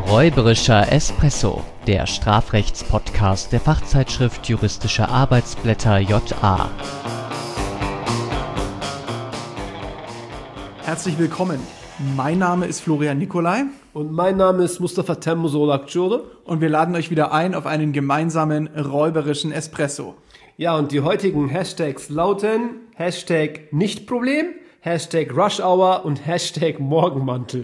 Räuberischer Espresso, der Strafrechtspodcast der Fachzeitschrift Juristische Arbeitsblätter JA. Herzlich willkommen. Mein Name ist Florian Nicolai. Und mein Name ist Mustafa Temmusolak-Cure. Und wir laden euch wieder ein auf einen gemeinsamen räuberischen Espresso. Ja, und die heutigen Hashtags lauten Hashtag Nichtproblem, Hashtag Rush Hour und Hashtag Morgenmantel.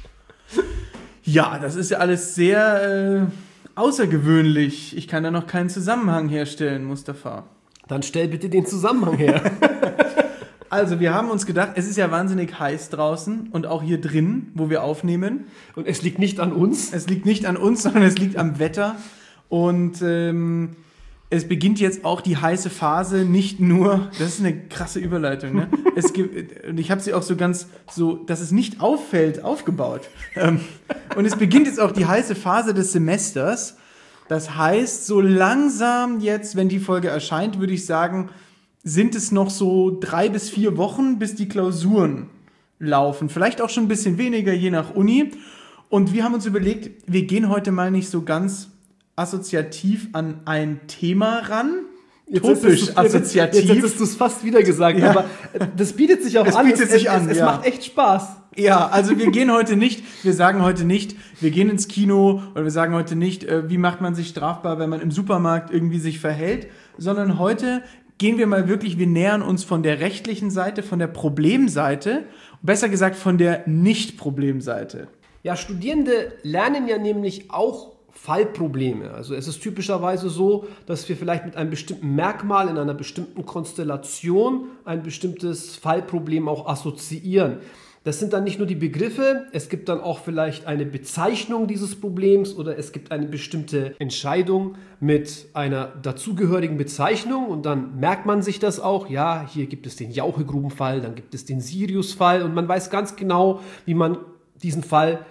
Ja, das ist ja alles sehr außergewöhnlich. Ich kann da noch keinen Zusammenhang herstellen, Mustafa. Dann stell bitte den Zusammenhang her. Also, wir haben uns gedacht, es ist ja wahnsinnig heiß draußen und auch hier drin, wo wir aufnehmen. Und es liegt nicht an uns. Es liegt nicht an uns, sondern es liegt am Wetter. Und es beginnt jetzt auch die heiße Phase, nicht nur, das ist eine krasse Überleitung, ne? Und ich habe sie auch so ganz, so, dass es nicht auffällt, aufgebaut. Und es beginnt jetzt auch die heiße Phase des Semesters. Das heißt, so langsam jetzt, wenn die Folge erscheint, würde ich sagen, sind es noch so 3 bis 4 Wochen, bis die Klausuren laufen. Vielleicht auch schon ein bisschen weniger, je nach Uni. Und wir haben uns überlegt, wir gehen heute mal nicht so ganz assoziativ an ein Thema ran. Topisch assoziativ. Jetzt hättest du es fast wieder gesagt, ja. Aber das bietet sich auch an. Es macht echt Spaß. Ja, also wir sagen heute nicht, wir gehen ins Kino oder wir sagen heute nicht, wie macht man sich strafbar, wenn man im Supermarkt irgendwie sich verhält, sondern heute gehen wir mal wirklich, wir nähern uns von der rechtlichen Seite, von der Problemseite, besser gesagt von der Nicht-Problemseite. Ja, Studierende lernen ja nämlich auch Fallprobleme. Also es ist typischerweise so, dass wir vielleicht mit einem bestimmten Merkmal in einer bestimmten Konstellation ein bestimmtes Fallproblem auch assoziieren. Das sind dann nicht nur die Begriffe, es gibt dann auch vielleicht eine Bezeichnung dieses Problems oder es gibt eine bestimmte Entscheidung mit einer dazugehörigen Bezeichnung und dann merkt man sich das auch. Ja, hier gibt es den Jauchegrubenfall, dann gibt es den Siriusfall und man weiß ganz genau, wie man diesen Fall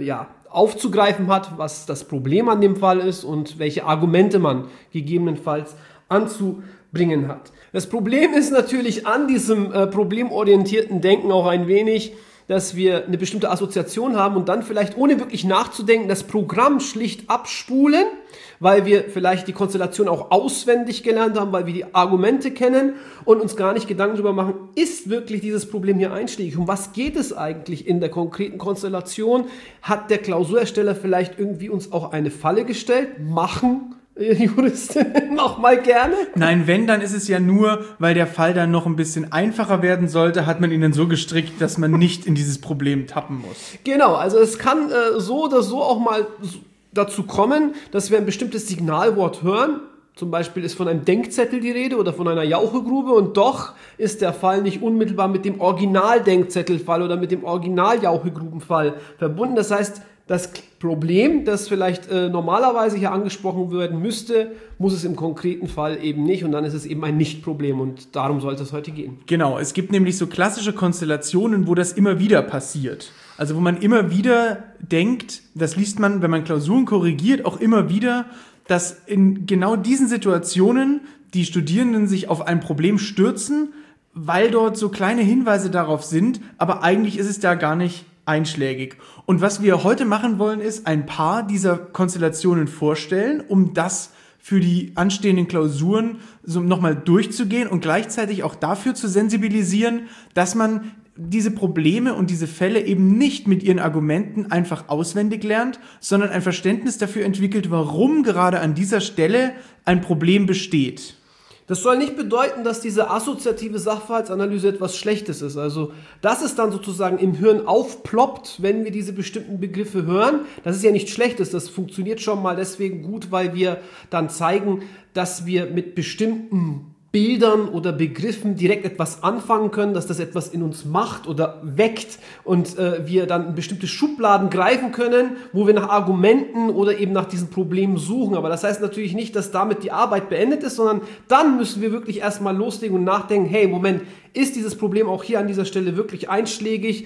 aufzugreifen hat, was das Problem an dem Fall ist und welche Argumente man gegebenenfalls anzubringen hat. Das Problem ist natürlich an diesem problemorientierten Denken auch ein wenig, dass wir eine bestimmte Assoziation haben und dann vielleicht ohne wirklich nachzudenken das Programm schlicht abspulen, weil wir vielleicht die Konstellation auch auswendig gelernt haben, weil wir die Argumente kennen und uns gar nicht Gedanken darüber machen, ist wirklich dieses Problem hier einschlägig? Um was geht es eigentlich in der konkreten Konstellation? Hat der Klausurersteller vielleicht irgendwie uns auch eine Falle gestellt? Machen Juristinnen noch mal gerne? Nein, wenn, dann ist es ja nur, weil der Fall dann noch ein bisschen einfacher werden sollte, hat man ihn dann so gestrickt, dass man nicht in dieses Problem tappen muss. Genau, also es kann so oder so auch mal dazu kommen, dass wir ein bestimmtes Signalwort hören. Zum Beispiel ist von einem Denkzettel die Rede oder von einer Jauchegrube und doch ist der Fall nicht unmittelbar mit dem Original-Denkzettelfall oder mit dem Original-Jauchegrubenfall verbunden. Das heißt, das Problem, das vielleicht normalerweise hier angesprochen werden müsste, muss es im konkreten Fall eben nicht und dann ist es eben ein Nicht-Problem und darum sollte es heute gehen. Genau, es gibt nämlich so klassische Konstellationen, wo das immer wieder passiert. Also wo man immer wieder denkt, das liest man, wenn man Klausuren korrigiert, auch immer wieder, dass in genau diesen Situationen die Studierenden sich auf ein Problem stürzen, weil dort so kleine Hinweise darauf sind, aber eigentlich ist es da gar nicht einschlägig. Und was wir heute machen wollen, ist ein paar dieser Konstellationen vorstellen, um das für die anstehenden Klausuren so nochmal durchzugehen und gleichzeitig auch dafür zu sensibilisieren, dass man diese Probleme und diese Fälle eben nicht mit ihren Argumenten einfach auswendig lernt, sondern ein Verständnis dafür entwickelt, warum gerade an dieser Stelle ein Problem besteht. Das soll nicht bedeuten, dass diese assoziative Sachverhaltsanalyse etwas Schlechtes ist. Also, dass es dann sozusagen im Hirn aufploppt, wenn wir diese bestimmten Begriffe hören, das ist ja nichts Schlechtes. Das funktioniert schon mal deswegen gut, weil wir dann zeigen, dass wir mit bestimmten Bildern oder Begriffen direkt etwas anfangen können, dass das etwas in uns macht oder weckt und wir dann in bestimmte Schubladen greifen können, wo wir nach Argumenten oder eben nach diesen Problemen suchen. Aber das heißt natürlich nicht, dass damit die Arbeit beendet ist, sondern dann müssen wir wirklich erstmal loslegen und nachdenken, hey, Moment, ist dieses Problem auch hier an dieser Stelle wirklich einschlägig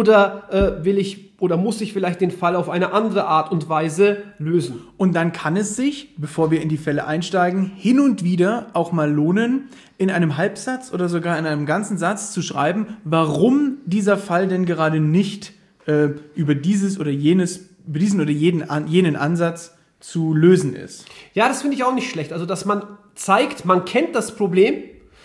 oder muss ich vielleicht den Fall auf eine andere Art und Weise lösen? Und dann kann es sich, bevor wir in die Fälle einsteigen, hin und wieder auch mal lohnen, in einem Halbsatz oder sogar in einem ganzen Satz zu schreiben, warum dieser Fall denn gerade nicht über dieses oder jenes diesen oder jenen Ansatz zu lösen ist. Ja, das finde ich auch nicht schlecht. Also, dass man zeigt, man kennt das Problem,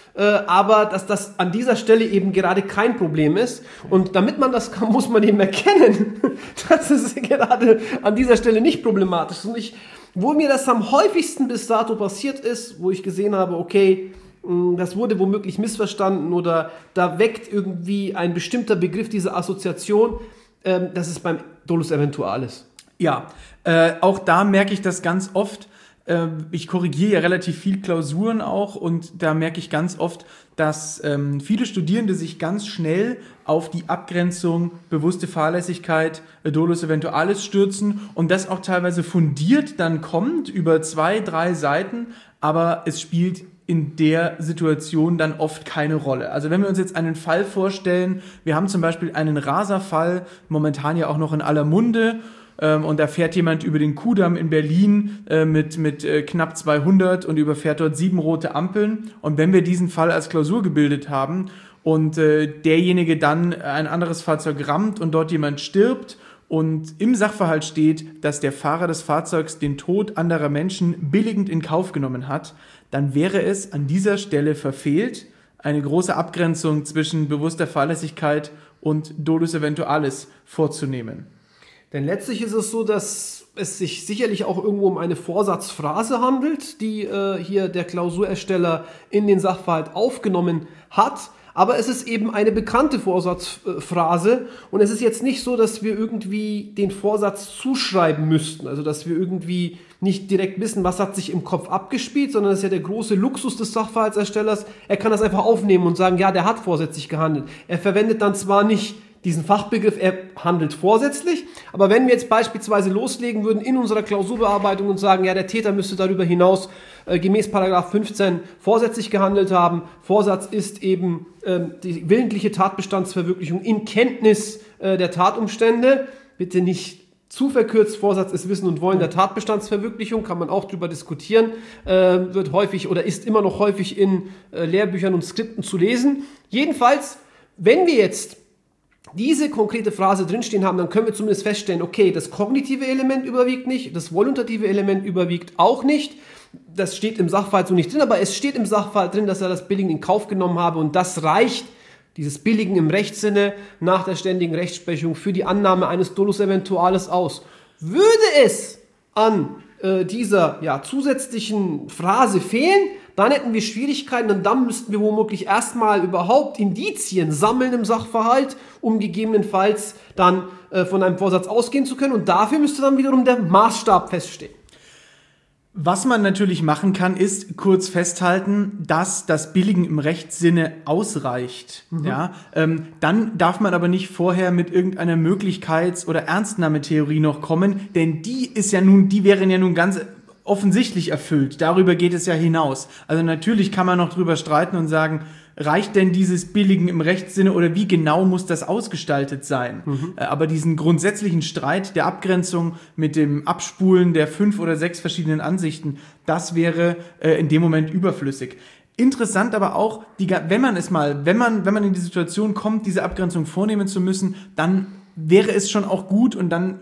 aber dass das an dieser Stelle eben gerade kein Problem ist. Und damit man das kann, muss man eben erkennen, dass es gerade an dieser Stelle nicht problematisch ist. Und wo mir das am häufigsten bis dato passiert ist, wo ich gesehen habe, okay, das wurde womöglich missverstanden oder da weckt irgendwie ein bestimmter Begriff diese Assoziation, das ist beim Dolus Eventualis. Ja, auch da merke ich das ganz oft. Ich korrigiere ja relativ viel Klausuren auch und da merke ich ganz oft, dass viele Studierende sich ganz schnell auf die Abgrenzung bewusste Fahrlässigkeit, Dolus Eventualis stürzen und das auch teilweise fundiert dann kommt über 2, 3 Seiten, aber es spielt in der Situation dann oft keine Rolle. Also wenn wir uns jetzt einen Fall vorstellen, wir haben zum Beispiel einen Raserfall, momentan ja auch noch in aller Munde, und da fährt jemand über den Kudamm in Berlin mit knapp 200 und überfährt dort 7 rote Ampeln. Und wenn wir diesen Fall als Klausur gebildet haben und derjenige dann ein anderes Fahrzeug rammt und dort jemand stirbt und im Sachverhalt steht, dass der Fahrer des Fahrzeugs den Tod anderer Menschen billigend in Kauf genommen hat, dann wäre es an dieser Stelle verfehlt, eine große Abgrenzung zwischen bewusster Fahrlässigkeit und Dolus Eventualis vorzunehmen. Denn letztlich ist es so, dass es sich sicherlich auch irgendwo um eine Vorsatzphrase handelt, die hier der Klausurersteller in den Sachverhalt aufgenommen hat. Aber es ist eben eine bekannte Vorsatzphrase und es ist jetzt nicht so, dass wir irgendwie den Vorsatz zuschreiben müssten. Also dass wir irgendwie nicht direkt wissen, was hat sich im Kopf abgespielt, sondern das ist ja der große Luxus des Sachverhaltserstellers. Er kann das einfach aufnehmen und sagen, ja, der hat vorsätzlich gehandelt. Er verwendet dann zwar nicht diesen Fachbegriff, er handelt vorsätzlich, aber wenn wir jetzt beispielsweise loslegen würden in unserer Klausurbearbeitung und sagen, ja, der Täter müsste darüber hinaus gemäß Paragraph 15 vorsätzlich gehandelt haben. Vorsatz ist eben die willentliche Tatbestandsverwirklichung in Kenntnis der Tatumstände. Bitte nicht zu verkürzt, Vorsatz ist Wissen und Wollen der Tatbestandsverwirklichung, kann man auch drüber diskutieren, wird häufig oder ist immer noch häufig in Lehrbüchern und Skripten zu lesen. Jedenfalls, wenn wir jetzt diese konkrete Phrase drinstehen haben, dann können wir zumindest feststellen, okay, das kognitive Element überwiegt nicht, das voluntative Element überwiegt auch nicht. Das steht im Sachverhalt so nicht drin, aber es steht im Sachverhalt drin, dass er das Billigen in Kauf genommen habe und das reicht, dieses Billigen im Rechtssinne nach der ständigen Rechtsprechung für die Annahme eines Dolus Eventualis aus. Würde es an dieser zusätzlichen Phrase fehlen, dann hätten wir Schwierigkeiten und dann müssten wir womöglich erstmal überhaupt Indizien sammeln im Sachverhalt, um gegebenenfalls dann von einem Vorsatz ausgehen zu können und dafür müsste dann wiederum der Maßstab feststehen. Was man natürlich machen kann, ist kurz festhalten, dass das Billigen im Rechtssinne ausreicht. Ja, dann darf man aber nicht vorher mit irgendeiner Möglichkeits- oder Ernstnahmetheorie noch kommen, denn die wären ja nun ganz offensichtlich erfüllt. Darüber geht es ja hinaus. Also natürlich kann man noch drüber streiten und sagen, reicht denn dieses Billigen im Rechtssinne oder wie genau muss das ausgestaltet sein? Aber diesen grundsätzlichen Streit der Abgrenzung mit dem Abspulen der 5 oder 6 verschiedenen Ansichten, das wäre in dem Moment überflüssig. Interessant aber auch, wenn man in die Situation kommt, diese Abgrenzung vornehmen zu müssen, dann wäre es schon auch gut und dann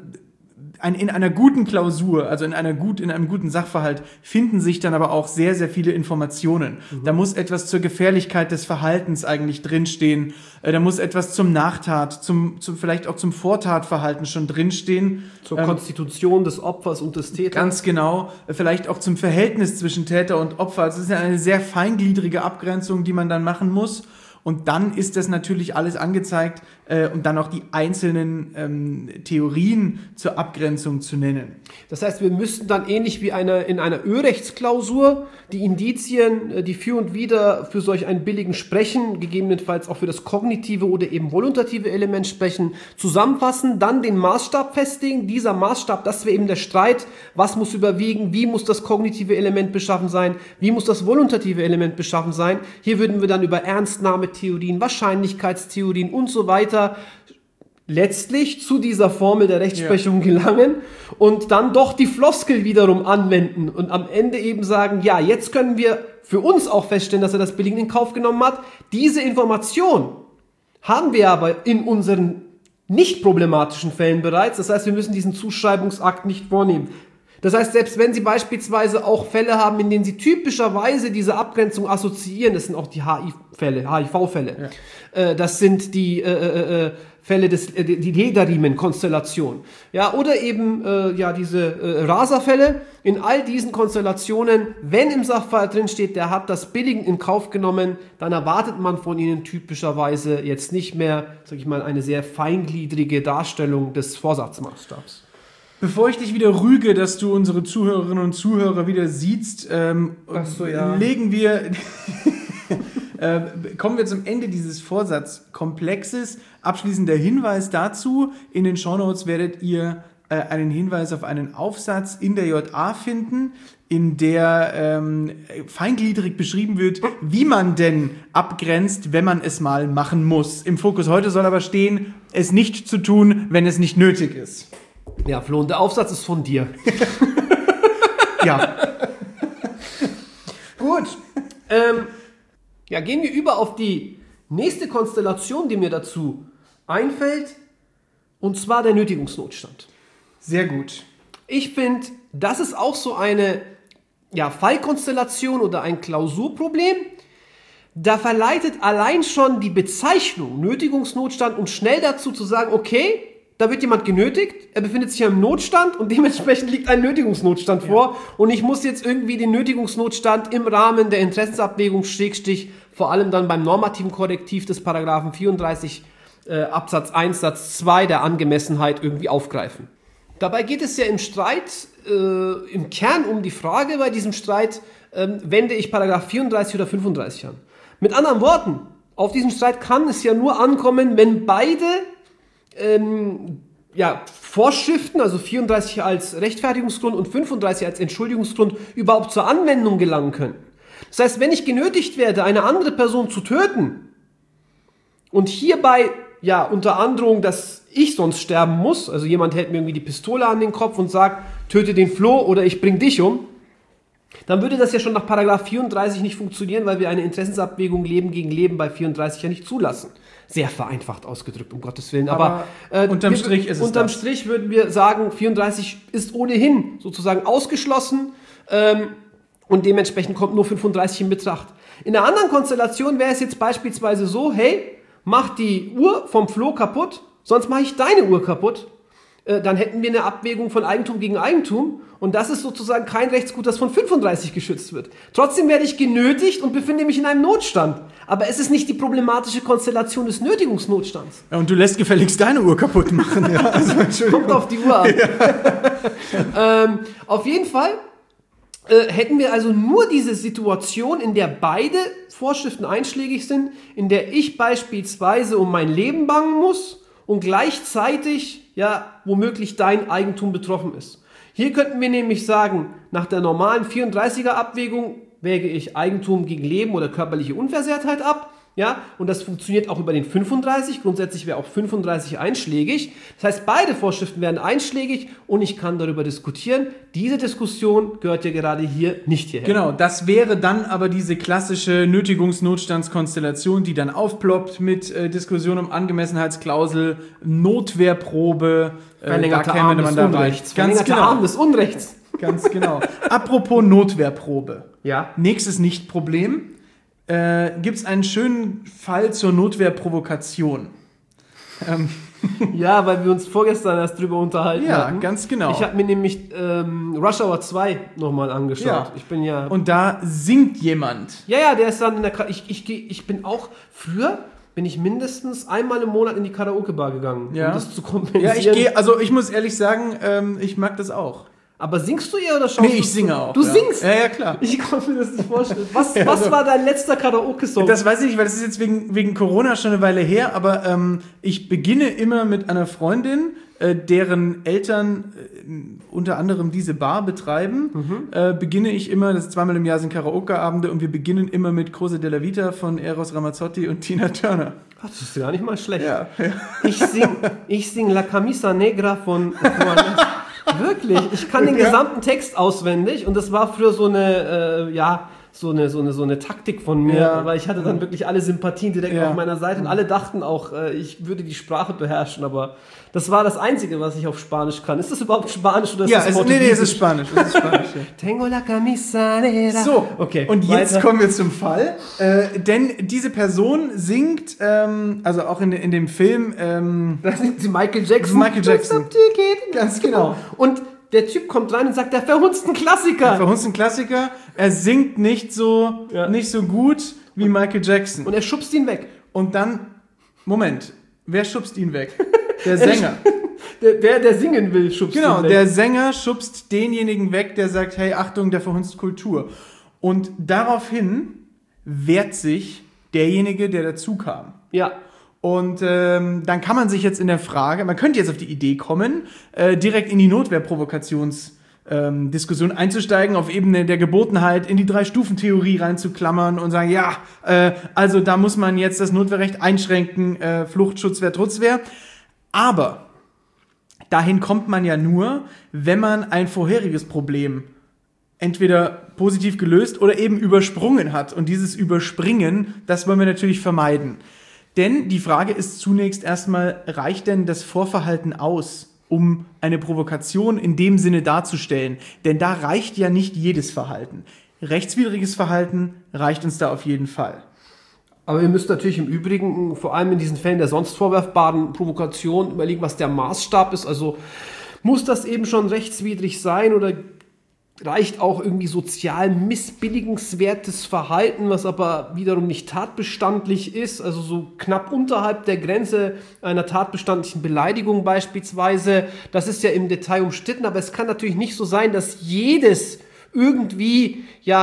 in einer guten Klausur, also in einem guten Sachverhalt, finden sich dann aber auch sehr, sehr viele Informationen. Da muss etwas zur Gefährlichkeit des Verhaltens eigentlich drinstehen. Da muss etwas zum Nachtat, vielleicht auch zum Vortatverhalten schon drinstehen. Zur Konstitution des Opfers und des Täters. Ganz genau. Vielleicht auch zum Verhältnis zwischen Täter und Opfer. Also es ist ja eine sehr feingliedrige Abgrenzung, die man dann machen muss. Und dann ist das natürlich alles angezeigt und dann auch die einzelnen Theorien zur Abgrenzung zu nennen. Das heißt, wir müssten dann ähnlich wie in einer Ö-Rechtsklausur die Indizien, die für und wider für solch einen billigen sprechen, gegebenenfalls auch für das kognitive oder eben voluntative Element sprechen, zusammenfassen, dann den Maßstab festlegen. Dieser Maßstab, das wäre eben der Streit, was muss überwiegen, wie muss das kognitive Element beschaffen sein, wie muss das voluntative Element beschaffen sein. Hier würden wir dann über Ernstnahmetheorien, Wahrscheinlichkeitstheorien und so weiter letztlich zu dieser Formel der Rechtsprechung gelangen und dann doch die Floskel wiederum anwenden und am Ende eben sagen, ja, jetzt können wir für uns auch feststellen, dass er das Billigen in Kauf genommen hat. Diese Information haben wir aber in unseren nicht problematischen Fällen bereits. Das heißt, wir müssen diesen Zuschreibungsakt nicht vornehmen. Das heißt, selbst wenn Sie beispielsweise auch Fälle haben, in denen Sie typischerweise diese Abgrenzung assoziieren, das sind auch die HIV-Fälle, das sind die Fälle die Lederriemen-Konstellation, ja, oder eben diese Raserfälle. In all diesen Konstellationen, wenn im Sachverhalt drin steht, der hat das billigend in Kauf genommen, dann erwartet man von Ihnen typischerweise jetzt nicht mehr, sag ich mal, eine sehr feingliedrige Darstellung des Vorsatzmaßstabs. Bevor ich dich wieder rüge, dass du unsere Zuhörerinnen und Zuhörer wieder siehst, legen wir, kommen wir zum Ende dieses Vorsatzkomplexes. Abschließender Hinweis dazu: In den Shownotes werdet ihr einen Hinweis auf einen Aufsatz in der JA finden, in der feingliedrig beschrieben wird, wie man denn abgrenzt, wenn man es mal machen muss. Im Fokus heute soll aber stehen, es nicht zu tun, wenn es nicht nötig ist. Ja, Flo, und der Aufsatz ist von dir. Ja. Gut. Gehen wir über auf die nächste Konstellation, die mir dazu einfällt, und zwar der Nötigungsnotstand. Sehr gut. Ich finde, das ist auch so eine Fallkonstellation oder ein Klausurproblem. Da verleitet allein schon die Bezeichnung Nötigungsnotstand uns schnell dazu zu sagen, okay, da wird jemand genötigt, er befindet sich ja im Notstand und dementsprechend liegt ein Nötigungsnotstand vor und ich muss jetzt irgendwie den Nötigungsnotstand im Rahmen der Interessensabwägung vor allem dann beim normativen Korrektiv des Paragraphen 34 Absatz 1 Satz 2 der Angemessenheit irgendwie aufgreifen. Dabei geht es ja im Streit im Kern um die Frage bei diesem Streit, wende ich Paragraph 34 oder 35 an. Mit anderen Worten, auf diesen Streit kann es ja nur ankommen, wenn beide Vorschriften, also 34 als Rechtfertigungsgrund und 35 als Entschuldigungsgrund, überhaupt zur Anwendung gelangen können. Das heißt, wenn ich genötigt werde, eine andere Person zu töten und hierbei unter Androhung, dass ich sonst sterben muss, also jemand hält mir irgendwie die Pistole an den Kopf und sagt, töte den Flo oder ich bring dich um, dann würde das ja schon nach Paragraph 34 nicht funktionieren, weil wir eine Interessensabwägung Leben gegen Leben bei 34 ja nicht zulassen. Sehr vereinfacht ausgedrückt, um Gottes Willen. Aber unterm Strich ist es unterm Strich würden wir sagen, 34 ist ohnehin sozusagen ausgeschlossen und dementsprechend kommt nur 35 in Betracht. In einer anderen Konstellation wäre es jetzt beispielsweise so, hey, mach die Uhr vom Flo kaputt, sonst mache ich deine Uhr kaputt. Dann hätten wir eine Abwägung von Eigentum gegen Eigentum und das ist sozusagen kein Rechtsgut, das von 35 geschützt wird. Trotzdem werde ich genötigt und befinde mich in einem Notstand. Aber es ist nicht die problematische Konstellation des Nötigungsnotstands. Ja, und du lässt gefälligst deine Uhr kaputt machen. Ja, also, kommt auf die Uhr an. Ja. Auf jeden Fall hätten wir also nur diese Situation, in der beide Vorschriften einschlägig sind, in der ich beispielsweise um mein Leben bangen muss und gleichzeitig womöglich dein Eigentum betroffen ist. Hier könnten wir nämlich sagen, nach der normalen 34er Abwägung wäge ich Eigentum gegen Leben oder körperliche Unversehrtheit ab. Ja, und das funktioniert auch über den 35. Grundsätzlich wäre auch 35 einschlägig. Das heißt, beide Vorschriften werden einschlägig und ich kann darüber diskutieren. Diese Diskussion gehört ja gerade hier nicht hierher. Genau, das wäre dann aber diese klassische Nötigungsnotstandskonstellation, die dann aufploppt mit Diskussion um Angemessenheitsklausel, Notwehrprobe, verlängerter Arm des Unrechts. Verlängerter Arm des Unrechts. Ganz genau. Apropos Notwehrprobe. Ja. Nächstes Nicht-Problem. Gibt es einen schönen Fall zur Notwehrprovokation. Ja, weil wir uns vorgestern erst drüber unterhalten hatten. Ja, ganz genau. Ich habe mir nämlich Rush Hour 2 nochmal angeschaut. Ja. Ich bin ja... Und da singt jemand. Ja, der ist dann in der... Ich bin auch... Früher bin ich mindestens einmal im Monat in die Karaoke-Bar gegangen, um das zu kompensieren. Ja, ich muss ehrlich sagen, ich mag das auch. Aber singst du eher oder schaust du? Nee, ich singe auch. Du singst? Ja, klar. Ich konnte mir das nicht vorstellen. Was war dein letzter Karaoke-Song? Das weiß ich nicht, weil das ist jetzt wegen Corona schon eine Weile her, aber ich beginne immer mit einer Freundin, deren Eltern unter anderem diese Bar betreiben, beginne ich immer, das ist 2-mal im Jahr sind Karaoke-Abende und wir beginnen immer mit Cose della Vita von Eros Ramazzotti und Tina Turner. Das ist gar nicht mal schlecht. Ja. Ich sing La Camisa Negra von Wirklich, ich kann den gesamten Text auswendig und das war früher so eine so eine Taktik von mir, weil ich hatte dann wirklich alle Sympathien direkt auf meiner Seite und alle dachten auch, ich würde die Sprache beherrschen, aber das war das Einzige, was ich auf Spanisch kann. Ist das überhaupt Spanisch oder ist das Portugiesisch? Nee, es ist Spanisch. Tengo la camisa negra. So, okay, und jetzt kommen wir zum Fall, denn diese Person singt, also auch in dem Film, das ist Michael Jackson. Michael Jackson. Ganz genau. Und der Typ kommt rein und sagt, der verhunzten Klassiker. Er singt nicht so gut wie Michael Jackson. Und er schubst ihn weg. Und dann, Moment, wer schubst ihn weg? Der Sänger. Der singen will, schubst ihn weg. Genau, der Sänger schubst denjenigen weg, der sagt, hey, Achtung, der verhunzt Kultur. Und daraufhin wehrt sich derjenige, der dazu kam. Ja. Und dann kann man sich jetzt in der Frage, man könnte jetzt auf die Idee kommen, direkt in die Notwehrprovokationsdiskussion einzusteigen, auf Ebene der Gebotenheit in die 3-Stufen-Theorie reinzuklammern und sagen, also da muss man jetzt das Notwehrrecht einschränken, Flucht, Schutzwehr, Trutzwehr. Aber dahin kommt man ja nur, wenn man ein vorheriges Problem entweder positiv gelöst oder eben übersprungen hat. Und dieses Überspringen, das wollen wir natürlich vermeiden. Denn die Frage ist zunächst erstmal, reicht denn das Vorverhalten aus, um eine Provokation in dem Sinne darzustellen? Denn da reicht ja nicht jedes Verhalten. Rechtswidriges Verhalten reicht uns da auf jeden Fall. Aber wir müssen natürlich im Übrigen, vor allem in diesen Fällen der sonst vorwerfbaren Provokation, überlegen, was der Maßstab ist. Also muss das eben schon rechtswidrig sein oder reicht auch irgendwie sozial missbilligenswertes Verhalten, was aber wiederum nicht tatbestandlich ist, also so knapp unterhalb der Grenze einer tatbestandlichen Beleidigung beispielsweise. Das ist ja im Detail umstritten, aber es kann natürlich nicht so sein, dass jedes irgendwie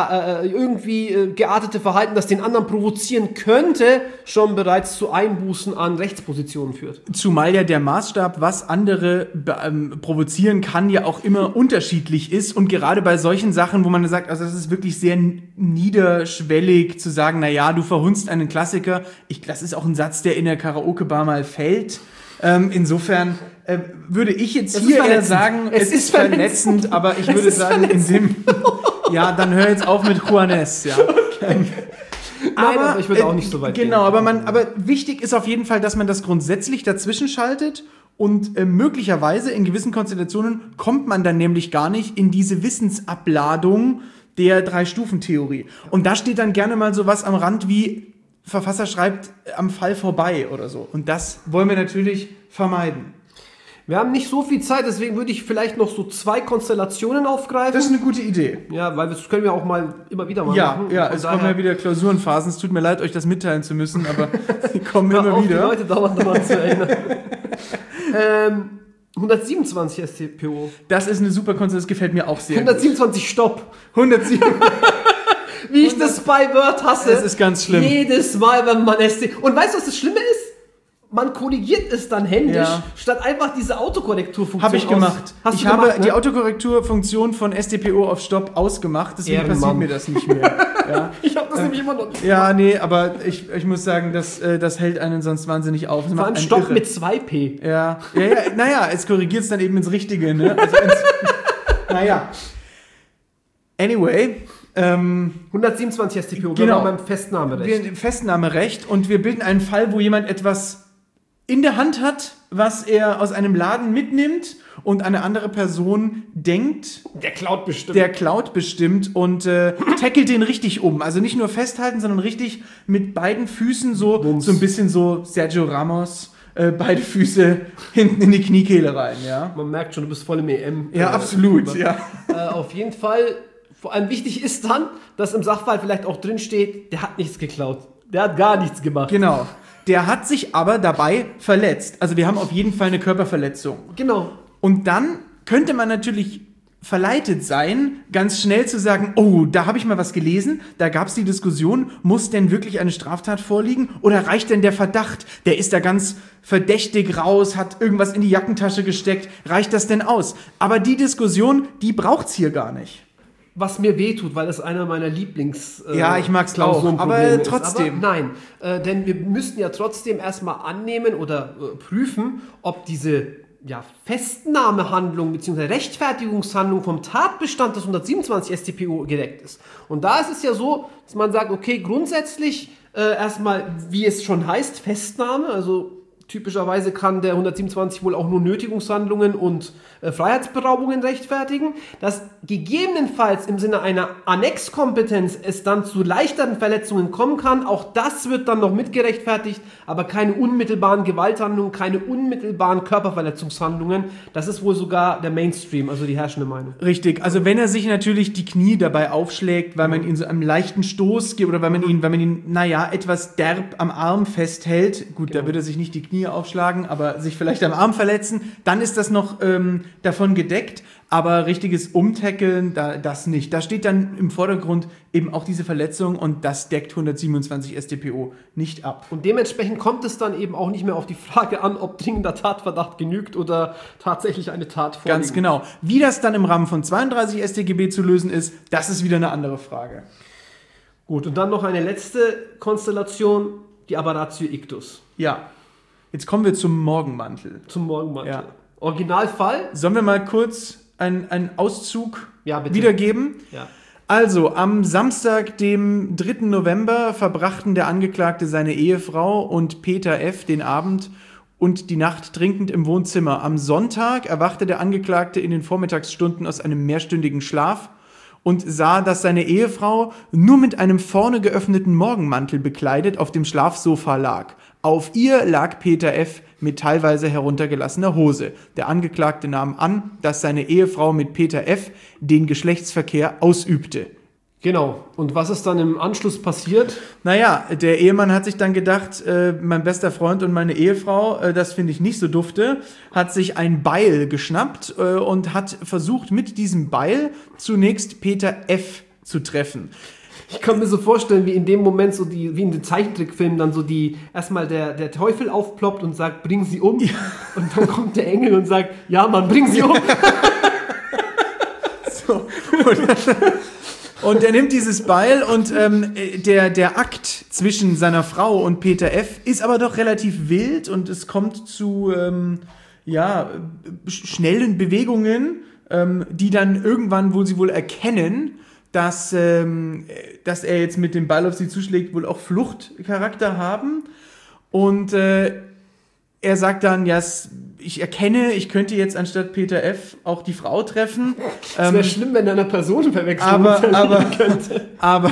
geartete Verhalten, das den anderen provozieren könnte, schon bereits zu Einbußen an Rechtspositionen führt. Zumal ja der Maßstab, was andere provozieren kann, ja auch immer unterschiedlich ist und gerade bei solchen Sachen, wo man sagt, also das ist wirklich sehr niederschwellig zu sagen, naja, du verhunzt einen Klassiker, das ist auch ein Satz, der in der Karaoke-Bar mal fällt. Insofern würde ich jetzt hier eher sagen, es ist verletzend, aber ich würde sagen, in dem, ja, dann hör jetzt auf mit Juanes, ja. Okay. Aber ich würde auch nicht so weit gehen. Genau, aber wichtig ist auf jeden Fall, dass man das grundsätzlich dazwischen schaltet und möglicherweise in gewissen Konstellationen kommt man dann nämlich gar nicht in diese Wissensabladung der 3-Stufen-Theorie. Und da steht dann gerne mal sowas am Rand wie Verfasser schreibt am Fall vorbei oder so. Und das wollen wir natürlich vermeiden. Wir haben nicht so viel Zeit, deswegen würde ich vielleicht noch so 2 Konstellationen aufgreifen. Das ist eine gute Idee. Ja, weil das können wir auch immer wieder machen. Ja, es kommen ja wieder Klausurenphasen. Es tut mir leid, euch das mitteilen zu müssen, aber sie kommen immer wieder. Die Leute dauernd daran zu erinnern. 127 StPO. Das ist eine super Konstellation, das gefällt mir auch sehr 127 gut. Stopp. 127. Wie ich das bei Word hasse. Es ist ganz schlimm. Jedes Mal, wenn man Und weißt du, was das Schlimme ist? Man korrigiert es dann händisch, statt einfach diese Autokorrekturfunktion. Habe ich gemacht. Ich habe die Autokorrekturfunktion von StPO auf Stopp ausgemacht, deswegen passiert mir das nicht mehr. Ja. Ich habe das nämlich immer noch nicht gemacht. Ja, nee, aber ich muss sagen, das hält einen sonst wahnsinnig auf. Vor allem Stopp mit 2P. Ja. Naja, es korrigiert es dann eben ins Richtige. Ne? Also naja. Anyway. 127 StPO, genau, beim Festnahmerecht. Festnahmerecht und wir bilden einen Fall, wo jemand etwas in der Hand hat, was er aus einem Laden mitnimmt und eine andere Person denkt, der klaut bestimmt und tackelt den richtig um. Also nicht nur festhalten, sondern richtig mit beiden Füßen so ein bisschen so Sergio Ramos, beide Füße hinten in die Kniekehle rein. Ja? Man merkt schon, du bist voll im EM. Ja, absolut. Ja. Auf jeden Fall. Vor allem wichtig ist dann, dass im Sachverhalt vielleicht auch drin steht, der hat nichts geklaut. Der hat gar nichts gemacht. Genau. Der hat sich aber dabei verletzt. Also wir haben auf jeden Fall eine Körperverletzung. Genau. Und dann könnte man natürlich verleitet sein, ganz schnell zu sagen, oh, da habe ich mal was gelesen, da gab es die Diskussion, muss denn wirklich eine Straftat vorliegen oder reicht denn der Verdacht, der ist da ganz verdächtig raus, hat irgendwas in die Jackentasche gesteckt, reicht das denn aus? Aber die Diskussion, die braucht's hier gar nicht. Was mir wehtut, weil es einer meiner Lieblings ja, ich mag's auch, aber trotzdem. Aber nein, denn wir müssten ja trotzdem erstmal annehmen oder prüfen, ob diese Festnahmehandlung bzw. Rechtfertigungshandlung vom Tatbestand des 127 StPO gedeckt ist. Und da ist es ja so, dass man sagt, okay, grundsätzlich erstmal, wie es schon heißt, Festnahme, also typischerweise kann der 127 wohl auch nur Nötigungshandlungen und Freiheitsberaubungen rechtfertigen. Dass gegebenenfalls im Sinne einer Annexkompetenz es dann zu leichteren Verletzungen kommen kann, auch das wird dann noch mitgerechtfertigt, aber keine unmittelbaren Gewalthandlungen, keine unmittelbaren Körperverletzungshandlungen. Das ist wohl sogar der Mainstream, also die herrschende Meinung. Richtig, also wenn er sich natürlich die Knie dabei aufschlägt, weil man ihn so einen leichten Stoß gibt oder weil man ihn, etwas derb am Arm festhält, gut, da würde er sich nicht die Knie aufschlagen, aber sich vielleicht am Arm verletzen, dann ist das noch davon gedeckt, aber richtiges Umtackeln, das nicht. Da steht dann im Vordergrund eben auch diese Verletzung und das deckt 127 StPO nicht ab. Und dementsprechend kommt es dann eben auch nicht mehr auf die Frage an, ob dringender Tatverdacht genügt oder tatsächlich eine Tat vorliegt. Ganz genau. Wie das dann im Rahmen von 32 StGB zu lösen ist, das ist wieder eine andere Frage. Gut, und dann noch eine letzte Konstellation, die Aberratio ictus. Ja, jetzt kommen wir zum Morgenmantel. Zum Morgenmantel. Ja. Originalfall? Sollen wir mal kurz einen Auszug bitte wiedergeben? Ja. Also, am Samstag, dem 3. November, verbrachten der Angeklagte seine Ehefrau und Peter F. den Abend und die Nacht trinkend im Wohnzimmer. Am Sonntag erwachte der Angeklagte in den Vormittagsstunden aus einem mehrstündigen Schlaf und sah, dass seine Ehefrau nur mit einem vorne geöffneten Morgenmantel bekleidet auf dem Schlafsofa lag. Auf ihr lag Peter F. mit teilweise heruntergelassener Hose. Der Angeklagte nahm an, dass seine Ehefrau mit Peter F. den Geschlechtsverkehr ausübte. Genau. Und was ist dann im Anschluss passiert? Naja, der Ehemann hat sich dann gedacht, mein bester Freund und meine Ehefrau, das finde ich nicht so dufte, hat sich ein Beil geschnappt und hat versucht, mit diesem Beil zunächst Peter F. zu treffen. Ich kann mir so vorstellen, wie in dem Moment wie in den Zeichentrickfilmen dann erstmal der Teufel aufploppt und sagt, bring sie um. Ja. Und dann kommt der Engel und sagt, ja Mann, bring sie um. So. Und er nimmt dieses Beil und der Akt zwischen seiner Frau und Peter F. ist aber doch relativ wild und es kommt zu schnellen Bewegungen, die dann irgendwann sie wohl erkennen, dass er jetzt mit dem Ball auf sie zuschlägt, wohl auch Fluchtcharakter haben. Und er sagt dann, ja, ich erkenne, ich könnte jetzt anstatt Peter F. auch die Frau treffen. Es wäre schlimm, wenn er eine Personenverwechslung könnte.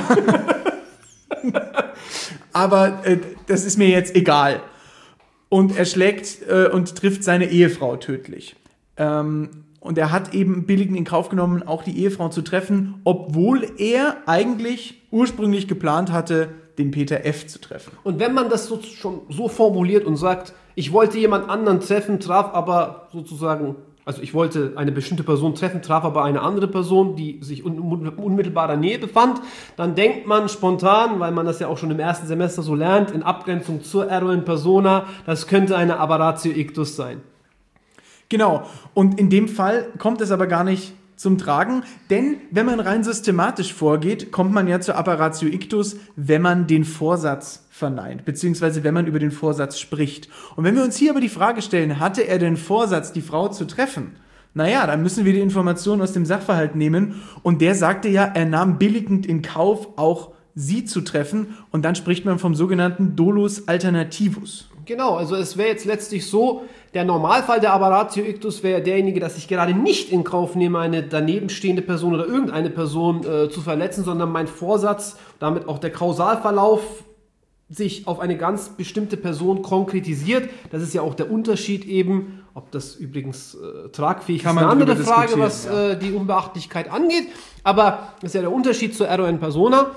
Aber das ist mir jetzt egal. Und er schlägt und trifft seine Ehefrau tödlich. Und er hat eben billigend in Kauf genommen, auch die Ehefrau zu treffen, obwohl er eigentlich ursprünglich geplant hatte, den Peter F. zu treffen. Und wenn man das schon so formuliert und sagt, ich wollte jemand anderen treffen, traf aber sozusagen, also ich wollte eine bestimmte Person treffen, traf aber eine andere Person, die sich in unmittelbarer Nähe befand, dann denkt man spontan, weil man das ja auch schon im ersten Semester so lernt, in Abgrenzung zur Error in Persona, das könnte eine Aberratio ictus sein. Genau, und in dem Fall kommt es aber gar nicht zum Tragen, denn wenn man rein systematisch vorgeht, kommt man ja zur Aberratio ictus, wenn man den Vorsatz verneint, beziehungsweise wenn man über den Vorsatz spricht. Und wenn wir uns hier aber die Frage stellen, hatte er den Vorsatz, die Frau zu treffen? Naja, dann müssen wir die Informationen aus dem Sachverhalt nehmen und der sagte ja, er nahm billigend in Kauf, auch sie zu treffen und dann spricht man vom sogenannten Dolus alternativus. Genau, also es wäre jetzt letztlich so, der Normalfall der Aberratio ictus wäre derjenige, dass ich gerade nicht in Kauf nehme, eine daneben stehende Person oder irgendeine Person zu verletzen, sondern mein Vorsatz, damit auch der Kausalverlauf, sich auf eine ganz bestimmte Person konkretisiert. Das ist ja auch der Unterschied eben, ob das übrigens tragfähig ist, eine andere Frage, was die Unbeachtlichkeit angeht. Aber das ist ja der Unterschied zur Error in Persona.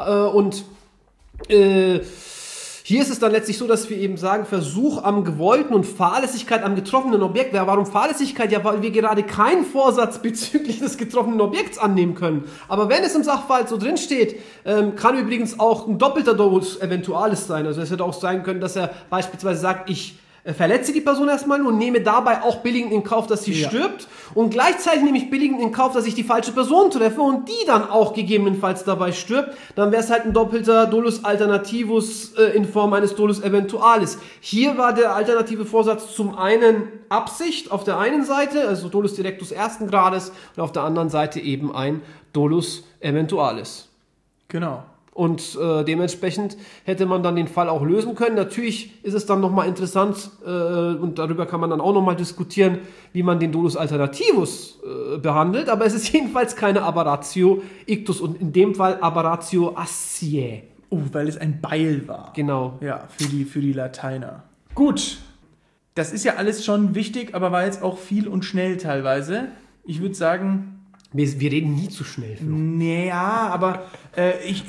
Hier ist es dann letztlich so, dass wir eben sagen, Versuch am gewollten und Fahrlässigkeit am getroffenen Objekt. Ja, warum Fahrlässigkeit? Ja, weil wir gerade keinen Vorsatz bezüglich des getroffenen Objekts annehmen können. Aber wenn es im Sachverhalt so drin steht, kann übrigens auch ein doppelter Dolus eventualis sein. Also es hätte auch sein können, dass er beispielsweise sagt, ich verletze die Person erstmal und nehme dabei auch billigend in Kauf, dass sie stirbt. Und gleichzeitig nehme ich billigend in Kauf, dass ich die falsche Person treffe und die dann auch gegebenenfalls dabei stirbt. Dann wäre es halt ein doppelter Dolus Alternativus in Form eines Dolus Eventualis. Hier war der alternative Vorsatz zum einen Absicht auf der einen Seite, also Dolus Directus ersten Grades, und auf der anderen Seite eben ein Dolus Eventualis. Genau. Und dementsprechend hätte man dann den Fall auch lösen können. Natürlich ist es dann nochmal interessant und darüber kann man dann auch nochmal diskutieren, wie man den Dolus Alternativus behandelt. Aber es ist jedenfalls keine Aberratio Ictus und in dem Fall Aberratio Asciae. Weil es ein Beil war. Genau. Ja, für die Lateiner. Gut. Das ist ja alles schon wichtig, aber war jetzt auch viel und schnell teilweise. Ich würde sagen... Wir reden nie zu schnell. Naja, aber ich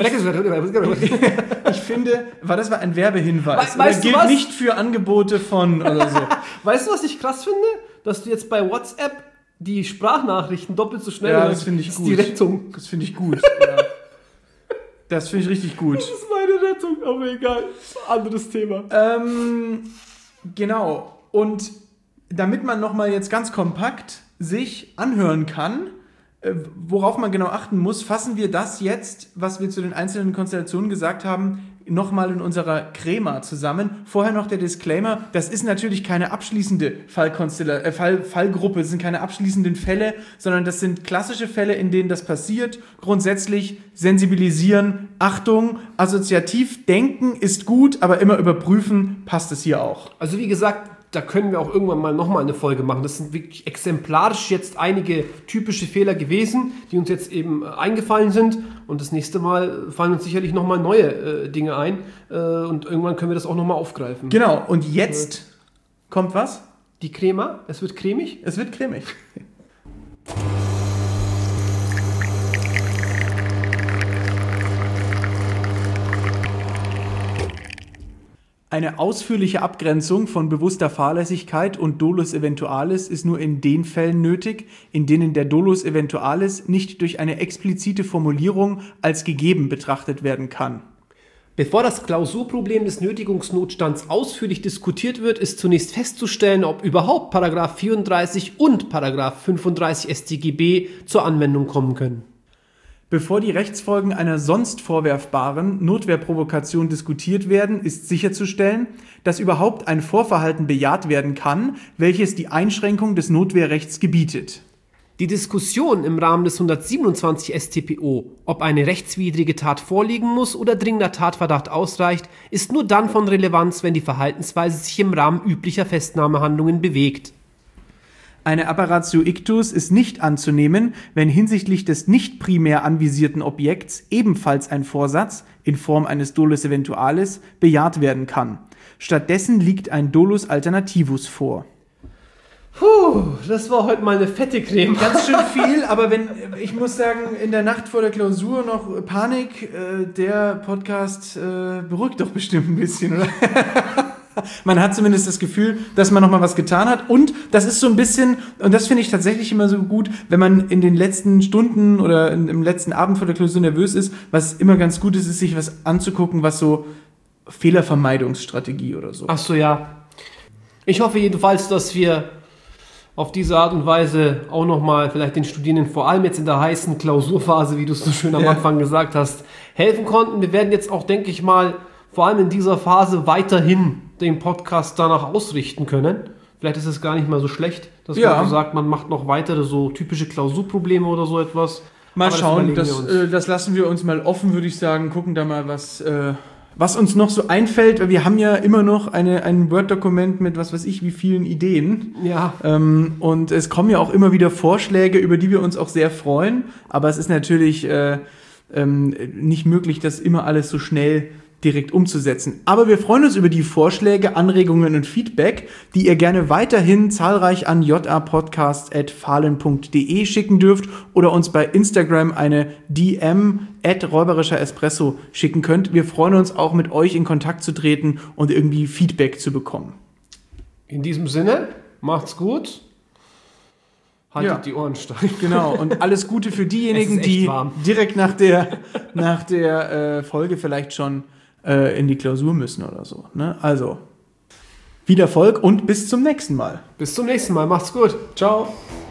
finde, das war ein Werbehinweis. Weißt du gilt was? nicht für Angebote von oder so. Weißt du, was ich krass finde? Dass du jetzt bei WhatsApp die Sprachnachrichten doppelt so schnell Ja, das finde ich gut. Die Rettung. Das finde ich gut. Ja. Das finde ich richtig gut. Das ist meine Rettung, aber egal. Anderes Thema. Genau. Und damit man nochmal jetzt ganz kompakt sich anhören kann, worauf man genau achten muss, fassen wir das jetzt, was wir zu den einzelnen Konstellationen gesagt haben, nochmal in unserer Crema zusammen. Vorher noch der Disclaimer, das ist natürlich keine abschließende Fallgruppe, es sind keine abschließenden Fälle, sondern das sind klassische Fälle, in denen das passiert. Grundsätzlich sensibilisieren, Achtung, assoziativ denken ist gut, aber immer überprüfen, passt es hier auch. Also wie gesagt, da können wir auch irgendwann mal nochmal eine Folge machen. Das sind wirklich exemplarisch jetzt einige typische Fehler gewesen, die uns jetzt eben eingefallen sind. Und das nächste Mal fallen uns sicherlich nochmal neue Dinge ein. Und irgendwann können wir das auch nochmal aufgreifen. Genau, und jetzt kommt was? Die Crema, es wird cremig. Es wird cremig. Eine ausführliche Abgrenzung von bewusster Fahrlässigkeit und Dolus Eventualis ist nur in den Fällen nötig, in denen der Dolus Eventualis nicht durch eine explizite Formulierung als gegeben betrachtet werden kann. Bevor das Klausurproblem des Nötigungsnotstands ausführlich diskutiert wird, ist zunächst festzustellen, ob überhaupt § 34 und § 35 StGB zur Anwendung kommen können. Bevor die Rechtsfolgen einer sonst vorwerfbaren Notwehrprovokation diskutiert werden, ist sicherzustellen, dass überhaupt ein Vorverhalten bejaht werden kann, welches die Einschränkung des Notwehrrechts gebietet. Die Diskussion im Rahmen des 127 StPO, ob eine rechtswidrige Tat vorliegen muss oder dringender Tatverdacht ausreicht, ist nur dann von Relevanz, wenn die Verhaltensweise sich im Rahmen üblicher Festnahmehandlungen bewegt. Eine Aberratio Ictus ist nicht anzunehmen, wenn hinsichtlich des nicht primär anvisierten Objekts ebenfalls ein Vorsatz, in Form eines Dolus Eventualis, bejaht werden kann. Stattdessen liegt ein Dolus Alternativus vor. Das war heute mal eine fette Creme. Ganz schön viel, aber ich muss sagen, in der Nacht vor der Klausur noch Panik, der Podcast beruhigt doch bestimmt ein bisschen, oder? Man hat zumindest das Gefühl, dass man nochmal was getan hat. Und das ist so ein bisschen, und das finde ich tatsächlich immer so gut, wenn man in den letzten Stunden oder im letzten Abend vor der Klausur nervös ist, was immer ganz gut ist, sich was anzugucken, was so Fehlervermeidungsstrategie oder so. Ach so, ja. Ich hoffe jedenfalls, dass wir auf diese Art und Weise auch nochmal vielleicht den Studierenden, vor allem jetzt in der heißen Klausurphase, wie du es so schön am Anfang gesagt hast, helfen konnten. Wir werden jetzt auch, denke ich mal, vor allem in dieser Phase weiterhin den Podcast danach ausrichten können. Vielleicht ist es gar nicht mal so schlecht, dass man so sagt, man macht noch weitere so typische Klausurprobleme oder so etwas. Mal schauen, das lassen wir uns mal offen, würde ich sagen. Gucken da mal, was uns noch so einfällt. Weil wir haben ja immer noch ein Word-Dokument mit was weiß ich wie vielen Ideen. Ja. Und es kommen ja auch immer wieder Vorschläge, über die wir uns auch sehr freuen. Aber es ist natürlich nicht möglich, das immer alles so schnell direkt umzusetzen. Aber wir freuen uns über die Vorschläge, Anregungen und Feedback, die ihr gerne weiterhin zahlreich an japodcast@fahlen.de schicken dürft oder uns bei Instagram eine DM @räuberischer-espresso schicken könnt. Wir freuen uns auch, mit euch in Kontakt zu treten und irgendwie Feedback zu bekommen. In diesem Sinne, macht's gut. Haltet die Ohren steif. Genau, und alles Gute für diejenigen, die direkt nach der Folge vielleicht schon in die Klausur müssen oder so. Ne? Also, Viel Erfolg und bis zum nächsten Mal. Bis zum nächsten Mal. Macht's gut. Ciao.